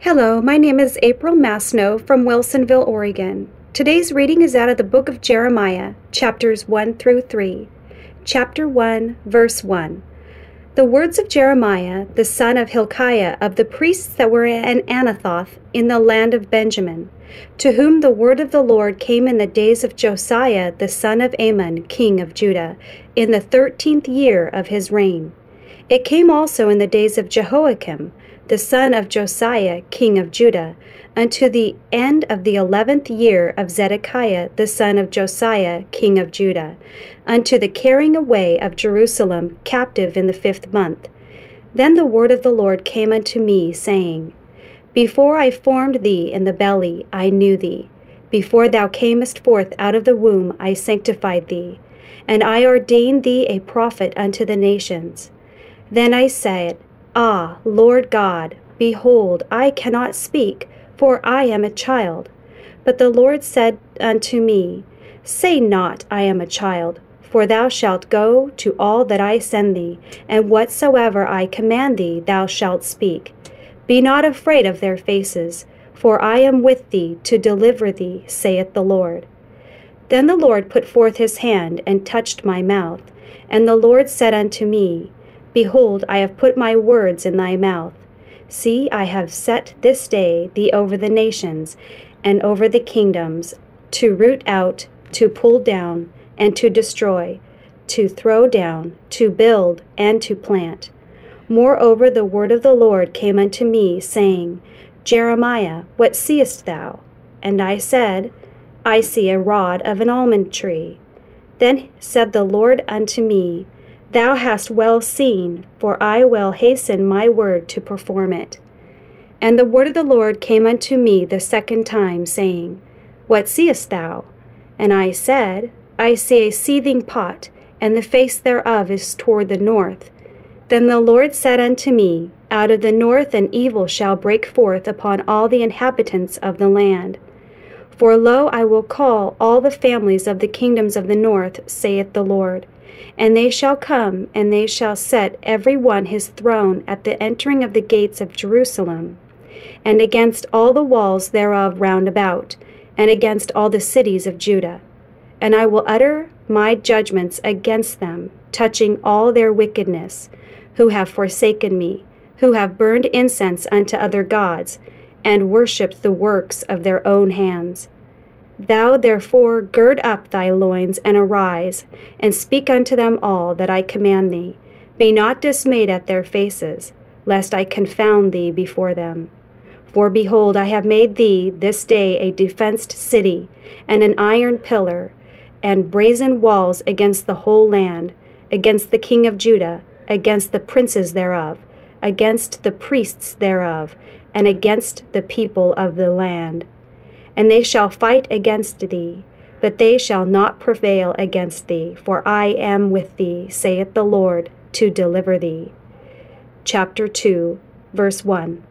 Hello, my name is April Masno from Wilsonville, Oregon. Today's reading is out of the book of Jeremiah, chapters 1 through 3. Chapter 1, verse 1. The words of Jeremiah, the son of Hilkiah, of the priests that were in Anathoth in the land of Benjamin, to whom the word of the Lord came in the days of Josiah, the son of Amon, king of Judah, in the 13th year of his reign. It came also in the days of Jehoiakim, the son of Josiah, king of Judah, unto the end of the 11th year of Zedekiah, the son of Josiah, king of Judah, unto the carrying away of Jerusalem captive in the 5th month. Then the word of the Lord came unto me, saying, Before I formed thee in the belly, I knew thee. Before thou camest forth out of the womb, I sanctified thee, and I ordained thee a prophet unto the nations. Then I said, Ah, Lord God, behold, I cannot speak, for I am a child. But the Lord said unto me, Say not, I am a child, for thou shalt go to all that I send thee, and whatsoever I command thee thou shalt speak. Be not afraid of their faces, for I am with thee to deliver thee, saith the Lord. Then the Lord put forth his hand and touched my mouth, and the Lord said unto me, Behold, I have put my words in thy mouth. See, I have set this day thee over the nations, and over the kingdoms, to root out, to pull down, and to destroy, to throw down, to build, and to plant. Moreover, the word of the Lord came unto me, saying, Jeremiah, what seest thou? And I said, I see a rod of an almond tree. Then said the Lord unto me, Thou hast well seen, for I will hasten my word to perform it. And the word of the Lord came unto me the second time, saying, What seest thou? And I said, I see a seething pot, and the face thereof is toward the north. Then the Lord said unto me, Out of the north an evil shall break forth upon all the inhabitants of the land. For lo, I will call all the families of the kingdoms of the north, saith the Lord. And they shall come, and they shall set every one his throne at the entering of the gates of Jerusalem, and against all the walls thereof round about, and against all the cities of Judah. And I will utter my judgments against them, touching all their wickedness, who have forsaken me, who have burned incense unto other gods, and worshipped the works of their own hands. Thou therefore gird up thy loins, and arise, and speak unto them all that I command thee. Be not dismayed at their faces, lest I confound thee before them. For behold, I have made thee this day a defenced city, and an iron pillar, and brazen walls against the whole land, against the king of Judah, against the princes thereof, against the priests thereof, and against the people of the land. And they shall fight against thee, but they shall not prevail against thee, for I am with thee, saith the Lord, to deliver thee. Chapter 2, verse 1.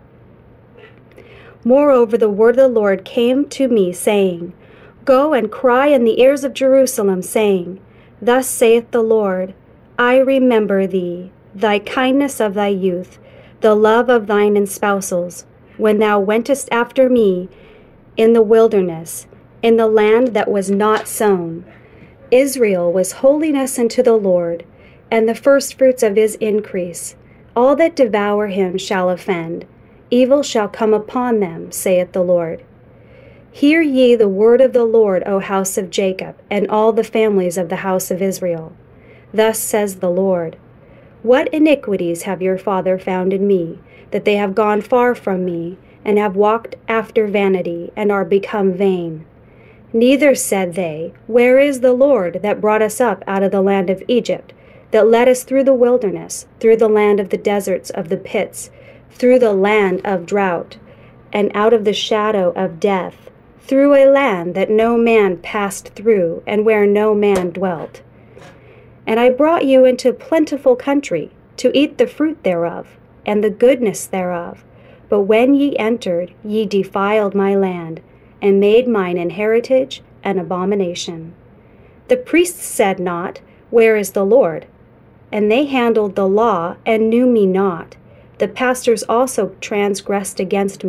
Moreover, the word of the Lord came to me, saying, Go and cry in the ears of Jerusalem, saying, Thus saith the Lord, I remember thee, thy kindness of thy youth, the love of thine espousals, when thou wentest after me, in the wilderness, in the land that was not sown. Israel was holiness unto the Lord, and the firstfruits of his increase. All that devour him shall offend. Evil shall come upon them, saith the Lord. Hear ye the word of the Lord, O house of Jacob, and all the families of the house of Israel. Thus says the Lord, What iniquities have your father found in me, that they have gone far from me, and have walked after vanity, and are become vain? Neither said they, Where is the Lord that brought us up out of the land of Egypt, that led us through the wilderness, through the land of the deserts of the pits, through the land of drought, and out of the shadow of death, through a land that no man passed through, and where no man dwelt? And I brought you into a plentiful country, to eat the fruit thereof, and the goodness thereof. But when ye entered, ye defiled my land, and made mine heritage an abomination. The priests said not, Where is the Lord? And they handled the law, and knew me not. The pastors also transgressed against me,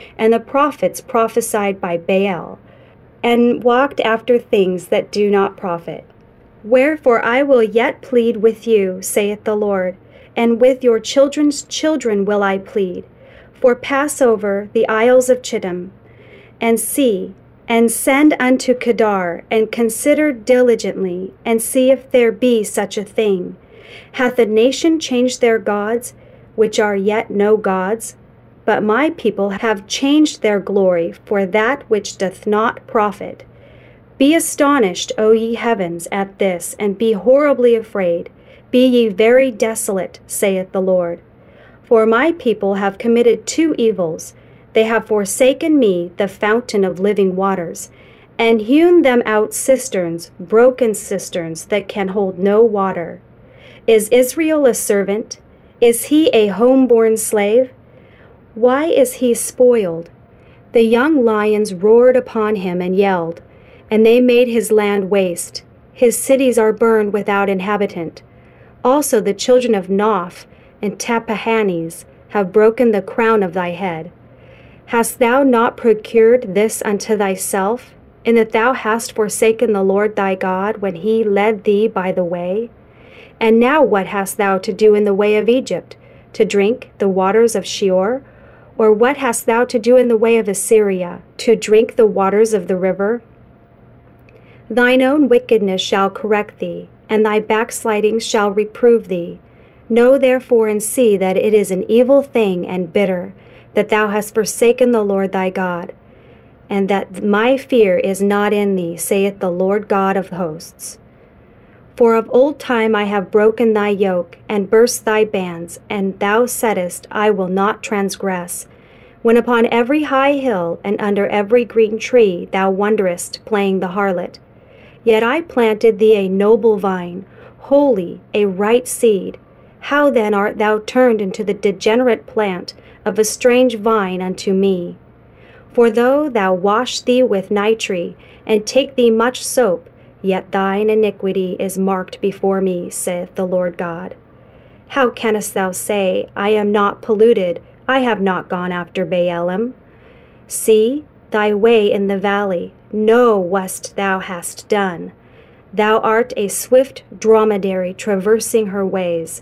and the prophets prophesied by Baal, and walked after things that do not profit. Wherefore I will yet plead with you, saith the Lord, and with your children's children will I plead. For pass over the isles of Chittim, and see, and send unto Kedar, and consider diligently, and see if there be such a thing. Hath the nation changed their gods, which are yet no gods? But my people have changed their glory for that which doth not profit. Be astonished, O ye heavens, at this, and be horribly afraid. Be ye very desolate, saith the Lord. For my people have committed two evils. They have forsaken me, the fountain of living waters, and hewn them out cisterns, broken cisterns that can hold no water. Is Israel a servant? Is he a home-born slave? Why is he spoiled? The young lions roared upon him and yelled, and they made his land waste. His cities are burned without inhabitant. Also the children of Noph and Tappahannes have broken the crown of thy head. Hast thou not procured this unto thyself, in that thou hast forsaken the Lord thy God when he led thee by the way? And now what hast thou to do in the way of Egypt, to drink the waters of Sheor? Or what hast thou to do in the way of Assyria, to drink the waters of the river? Thine own wickedness shall correct thee, and thy backslidings shall reprove thee. Know therefore and see that it is an evil thing and bitter, that thou hast forsaken the Lord thy God, and that my fear is not in thee, saith the Lord God of hosts. For of old time I have broken thy yoke, and burst thy bands, and thou saidst, I will not transgress. When upon every high hill and under every green tree thou wanderest, playing the harlot. Yet I planted thee a noble vine, holy, a right seed. How then art thou turned into the degenerate plant of a strange vine unto me? For though thou wash thee with nitre, and take thee much soap, yet thine iniquity is marked before me, saith the Lord God. How canst thou say, I am not polluted, I have not gone after Baalim? See thy way in the valley, know what thou hast done. Thou art a swift dromedary traversing her ways,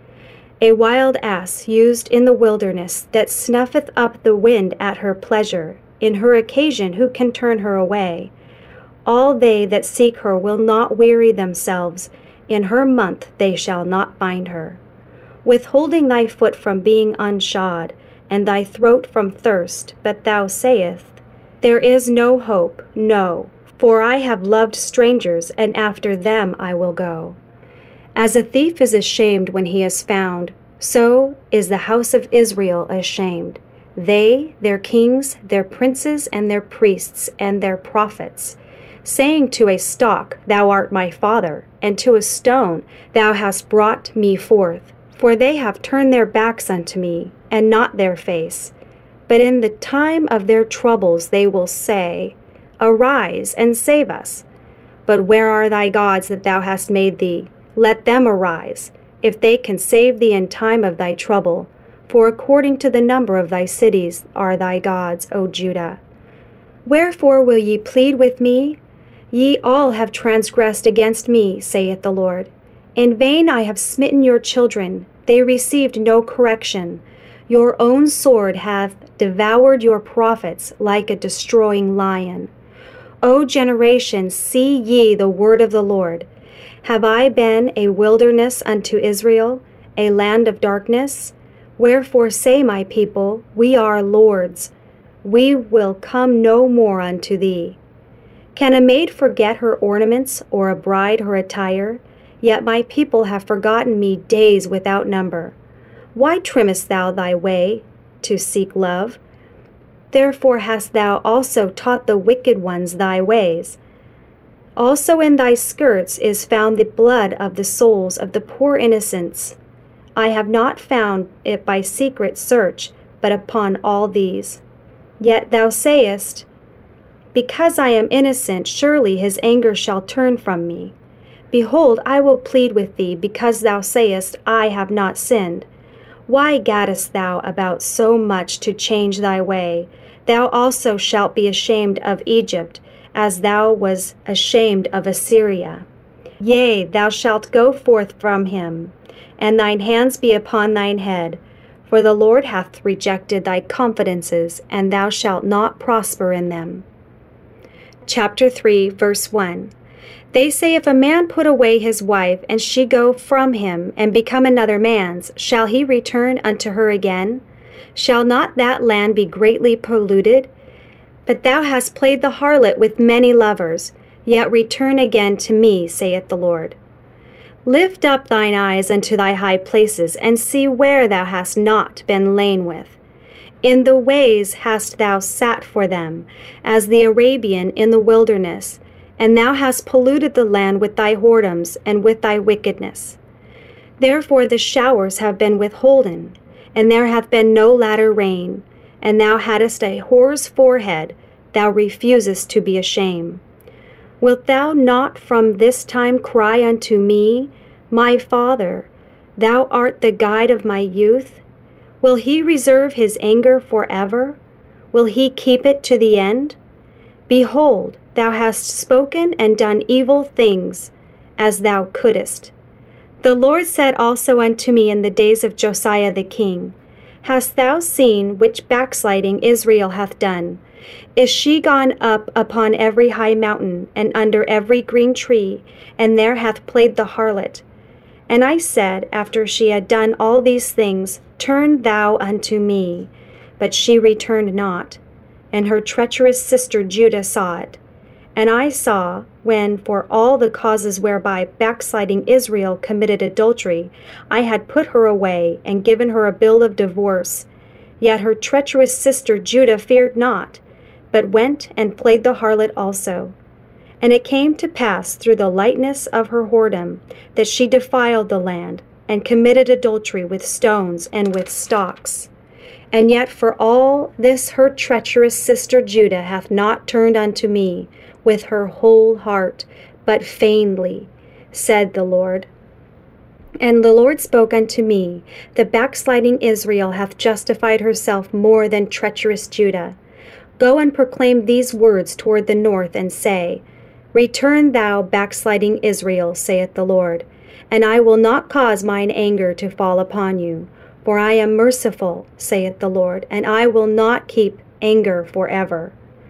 a wild ass used in the wilderness, that snuffeth up the wind at her pleasure. In her occasion who can turn her away? All they that seek her will not weary themselves. In her month they shall not find her. Withholding thy foot from being unshod, and thy throat from thirst, but thou sayest, there is no hope, no, for I have loved strangers, and after them I will go. As a thief is ashamed when he is found, so is the house of Israel ashamed. They, their kings, their princes, and their priests, and their prophets, saying to a stock, Thou art my father, and to a stone, Thou hast brought me forth. For they have turned their backs unto me, and not their face. But in the time of their troubles they will say, Arise, and save us. But where are thy gods that thou hast made thee? Let them arise, if they can save thee in time of thy trouble. For according to the number of thy cities are thy gods, O Judah. Wherefore will ye plead with me? Ye all have transgressed against me, saith the Lord. In vain I have smitten your children, they received no correction. Your own sword hath devoured your prophets like a destroying lion. O generation, see ye the word of the Lord. Have I been a wilderness unto Israel, a land of darkness? Wherefore say my people, We are lords. We will come no more unto thee. Can a maid forget her ornaments, or a bride her attire? Yet my people have forgotten me days without number. Why trimmest thou thy way to seek love? Therefore hast thou also taught the wicked ones thy ways. Also in thy skirts is found the blood of the souls of the poor innocents. I have not found it by secret search, but upon all these. Yet thou sayest, Because I am innocent, surely his anger shall turn from me. Behold, I will plead with thee, because thou sayest, I have not sinned. Why gaddest thou about so much to change thy way? Thou also shalt be ashamed of Egypt, as thou was ashamed of Assyria. Yea, thou shalt go forth from him, and thine hands be upon thine head. For the Lord hath rejected thy confidences, and thou shalt not prosper in them. Chapter 3, verse 1. They say, if a man put away his wife, and she go from him, and become another man's, shall he return unto her again? Shall not that land be greatly polluted? But thou hast played the harlot with many lovers, yet return again to me, saith the Lord. Lift up thine eyes unto thy high places, and see where thou hast not been lain with. In the ways hast thou sat for them, as the Arabian in the wilderness, and thou hast polluted the land with thy whoredoms and with thy wickedness. Therefore the showers have been withholden, and there hath been no latter rain, and thou hadst a whore's forehead, thou refusest to be ashamed. Wilt thou not from this time cry unto me, my Father, thou art the guide of my youth? Will he reserve his anger forever? Will he keep it to the end? Behold, thou hast spoken and done evil things, as thou couldest. The Lord said also unto me in the days of Josiah the king, Hast thou seen which backsliding Israel hath done? Is she gone up upon every high mountain, and under every green tree, and there hath played the harlot? And I said, after she had done all these things, Turn thou unto me. But she returned not, and her treacherous sister Judah saw it. And I saw, when for all the causes whereby backsliding Israel committed adultery, I had put her away, and given her a bill of divorce. Yet her treacherous sister Judah feared not, but went and played the harlot also. And it came to pass through the lightness of her whoredom, that she defiled the land, and committed adultery with stones and with stocks. And yet for all this her treacherous sister Judah hath not turned unto me with her whole heart, but feignedly, said the Lord. And the Lord spoke unto me, The backsliding Israel hath justified herself more than treacherous Judah. Go and proclaim these words toward the north, and say, Return thou, backsliding Israel, saith the Lord, and I will not cause mine anger to fall upon you. For I am merciful, saith the Lord, and I will not keep anger forever.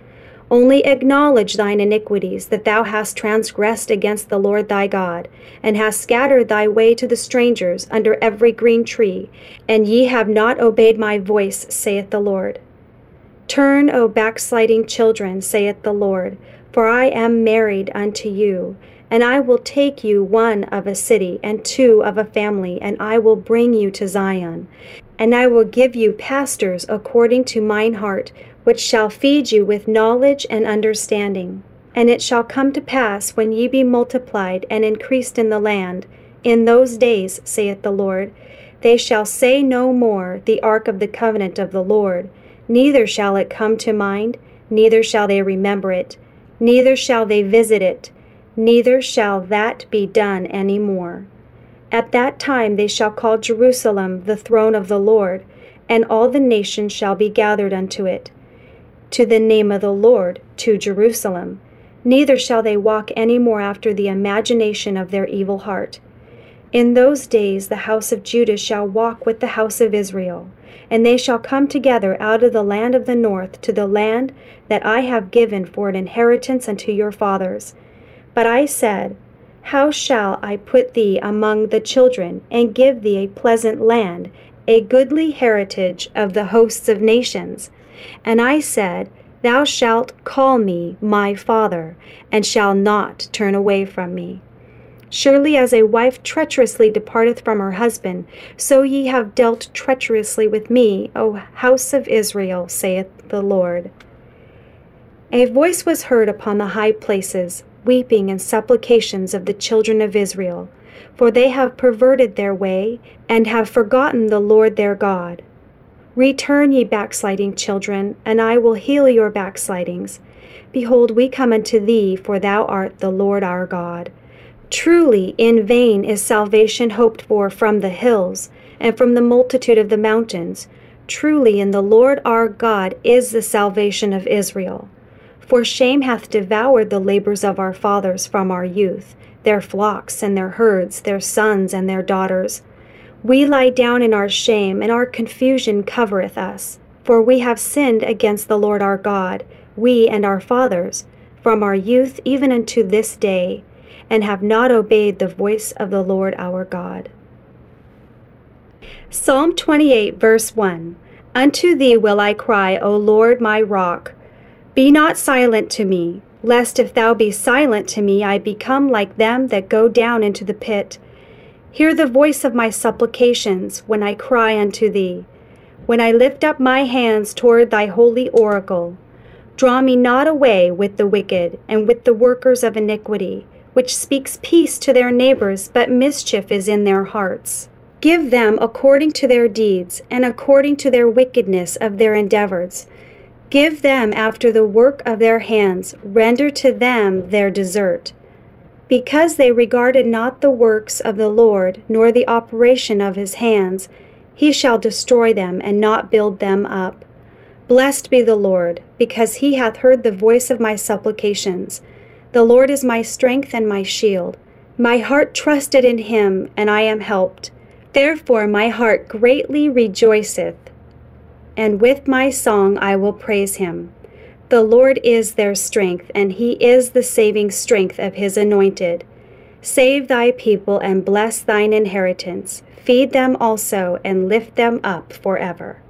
Only acknowledge thine iniquities, that thou hast transgressed against the Lord thy God, and hast scattered thy way to the strangers under every green tree, and ye have not obeyed my voice, saith the Lord. Turn, O backsliding children, saith the Lord, for I am married unto you, and I will take you one of a city, and two of a family, and I will bring you to Zion. And I will give you pastors according to mine heart, which shall feed you with knowledge and understanding. And it shall come to pass, when ye be multiplied and increased in the land, in those days, saith the Lord, they shall say no more, the ark of the covenant of the Lord, neither shall it come to mind, neither shall they remember it, neither shall they visit it, neither shall that be done any more. At that time they shall call Jerusalem the throne of the Lord, and all the nations shall be gathered unto it, to the name of the Lord, to Jerusalem. Neither shall they walk any more after the imagination of their evil heart. In those days the house of Judah shall walk with the house of Israel, and they shall come together out of the land of the north to the land that I have given for an inheritance unto your fathers. But I said, How shall I put thee among the children, and give thee a pleasant land, a goodly heritage of the hosts of nations? And I said, Thou shalt call me my father, and shall not turn away from me. Surely as a wife treacherously departeth from her husband, so ye have dealt treacherously with me, O house of Israel, saith the Lord. A voice was heard upon the high places, weeping and supplications of the children of Israel, for they have perverted their way, and have forgotten the Lord their God. Return, ye backsliding children, and I will heal your backslidings. Behold, we come unto thee, for thou art the Lord our God. Truly, in vain is salvation hoped for from the hills, and from the multitude of the mountains. Truly in the Lord our God is the salvation of Israel. For shame hath devoured the labors of our fathers from our youth, their flocks and their herds, their sons and their daughters. We lie down in our shame, and our confusion covereth us. For we have sinned against the Lord our God, we and our fathers, from our youth even unto this day, and have not obeyed the voice of the Lord our God. Psalm 28, verse 1. Unto thee will I cry, O Lord my rock. Be not silent to me, lest if thou be silent to me, I become like them that go down into the pit. Hear the voice of my supplications when I cry unto thee, when I lift up my hands toward thy holy oracle. Draw me not away with the wicked and with the workers of iniquity, which speaks peace to their neighbors, but mischief is in their hearts. Give them according to their deeds, and according to their wickedness of their endeavors. Give them after the work of their hands, render to them their desert. Because they regarded not the works of the Lord, nor the operation of his hands, he shall destroy them, and not build them up. Blessed be the Lord, because he hath heard the voice of my supplications. The Lord is my strength and my shield. My heart trusted in him, and I am helped. Therefore my heart greatly rejoiceth, and with my song I will praise him. The Lord is their strength, and he is the saving strength of his anointed. Save thy people and bless thine inheritance. Feed them also and lift them up forever.